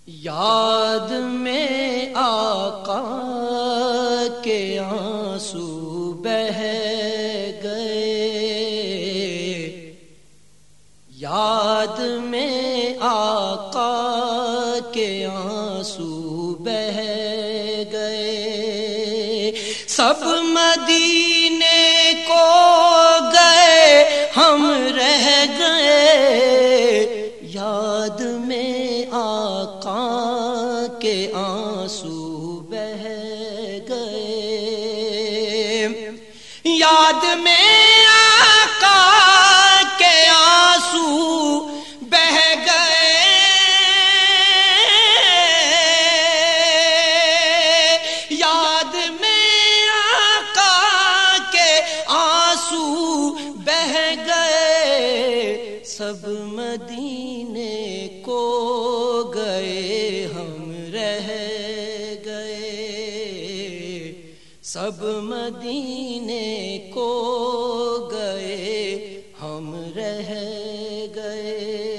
یاد میں آقا کے آنسو بہہ گئے، یاد میں آقا کے آنسو بہہ گئے، سب مدینے کو گئے ہم رہ گئے، یاد میں آقا کے آنسو بہہ گئے، یاد میں آقا کے آنسو بہہ گئے، یاد میں آقا کے آنسو بہہ گئے، سب مدینے کو گئے ہم رہ گئے، سب مدینے کو گئے ہم رہ گئے،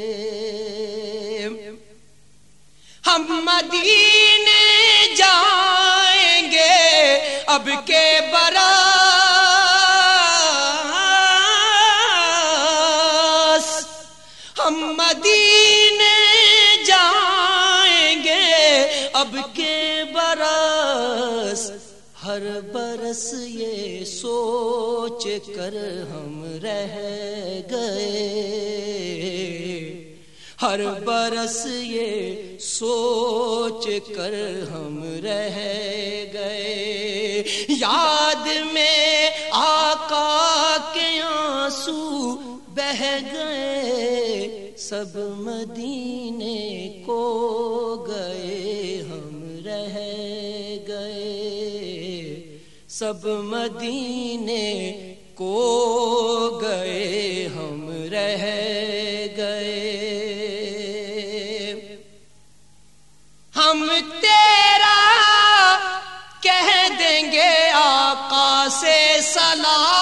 ہم مدینے جائیں گے اب کے برس، ہم مدینے جائیں گے اب کے برس، ہر برس یہ سوچ کر ہم رہ گئے، ہر برس یہ سوچ کر ہم رہ گئے، یاد میں آقا کے آنسو بہہ گئے، سب مدینے کو گئے ہم رہ گئے، سب مدینے کو گئے ہم رہ گئے، ہم تیرا کہہ دیں گے آقا سے سلام،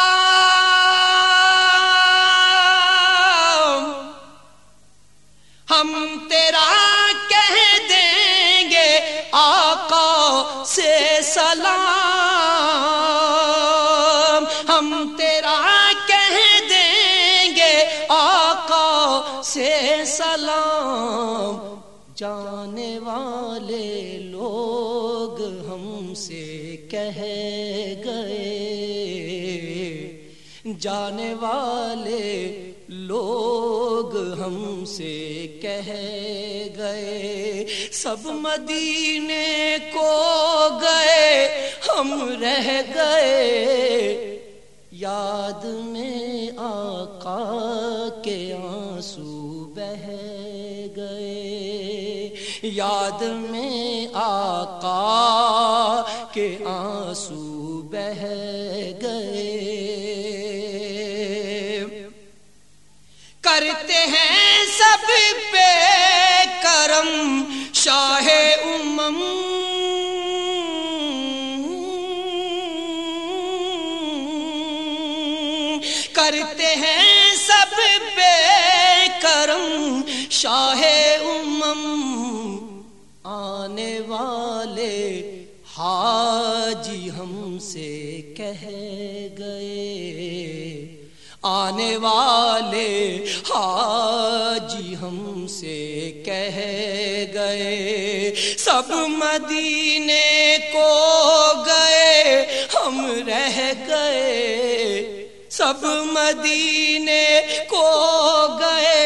ہم تیرا کہہ دیں گے آقا سے سلام، ہم تیرا کہہ دیں گے آقا سے سلام، جانے والے لوگ ہم سے کہہ گئے، جانے والے لوگ ہم سے کہہ گئے، سب مدینے کو گئے ہم رہ گئے، یاد میں آقا کے آنسو بہہ گئے، یاد میں آقا کے آنسو بہہ گئے، کرتے ہیں سب پہ کرم شاہ امم، کرتے ہیں سب پہ کرم شاہ امم، آنے والے حاجی ہم سے کہہ گئے، آنے والے حاجی ہم سے کہہ گئے، سب مدینے کو گئے ہم رہ گئے، سب مدینے کو گئے